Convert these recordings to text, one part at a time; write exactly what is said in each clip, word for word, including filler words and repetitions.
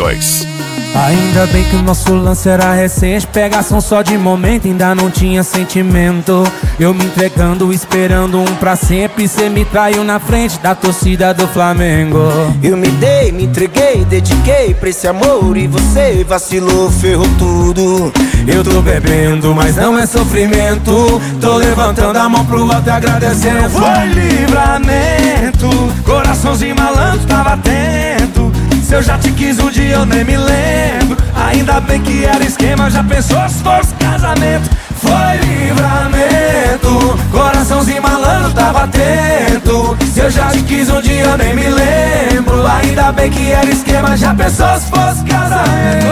dois. Ainda bem que o nosso lance era recente, pegação só de momento, ainda não tinha sentimento. Eu me entregando, esperando um pra sempre, cê me traiu na frente da torcida do Flamengo. Eu me dei, me entreguei, dediquei pra esse amor e você vacilou, ferrou tudo. Eu tô bebendo, mas não é sofrimento, tô levantando a mão pro alto e agradecendo. Foi livramento, coraçãozinho malandro tava atento. Se eu já te quis um dia eu nem me lembro. Ainda bem que era esquema, já pensou se fosse casamento. Foi livramento, coraçãozinho malandro tava atento. Se eu já te quis um dia eu nem me lembro. Ainda bem que era esquema, já pensou se fosse casamento.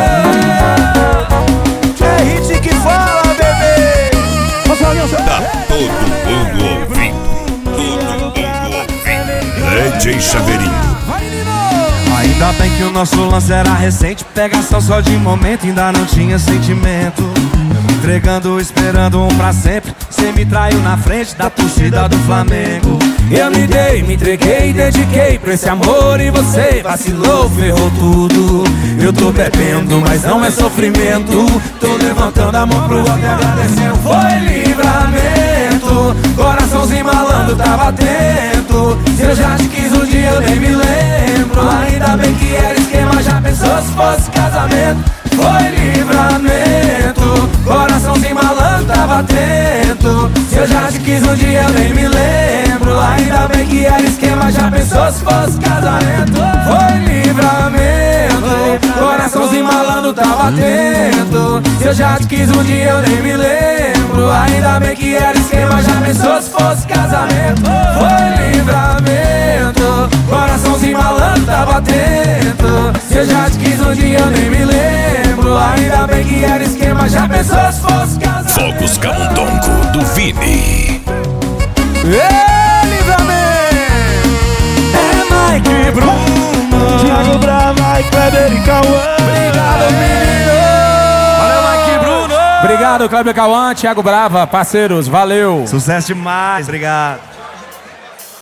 É hit que fala, bebê. Tá todo mundo ouvindo, todo mundo ouvindo. D J Chaveirinho. Ainda bem que o nosso lance era recente, pegação só de momento, ainda não tinha sentimento. Eu me entregando, esperando um pra sempre, cê me traiu na frente da torcida do Flamengo. Eu me dei, me entreguei, dediquei pra esse amor e você vacilou, ferrou tudo. Eu tô bebendo, mas não é sofrimento, tô levantando a mão pro alto e agradecendo. Foi livramento, coraçãozinho malandro tava atento. Se eu já te quis um dia eu nem me lembro. Ainda bem que era esquema, já pensou se fosse casamento. Foi livramento, coraçãozinho malandro tava atento. Se eu já te quis um dia eu nem me lembro. Ainda bem que era esquema, já pensou se fosse casamento. Foi livramento, coraçãozinho malandro tava atento. Se eu já te quis um dia eu nem me lembro. Ainda bem que era esquema, já pensou se fosse casamento. Foi livramento, coraçãozinho malandro tava atento. Se eu já te quis um dia eu nem me lembro. Ainda bem que era esquema, já pensou se fosse casamento. Fogos Camundongo do Vini. Ê, livramento! É Mike e Bruno, Thiago Brava e Kleber e Cauã. obrigado, menino! Valeu, Mike e Bruno! Obrigado, Kleber e Cauã, Thiago Brava, parceiros, valeu! Sucesso demais, obrigado.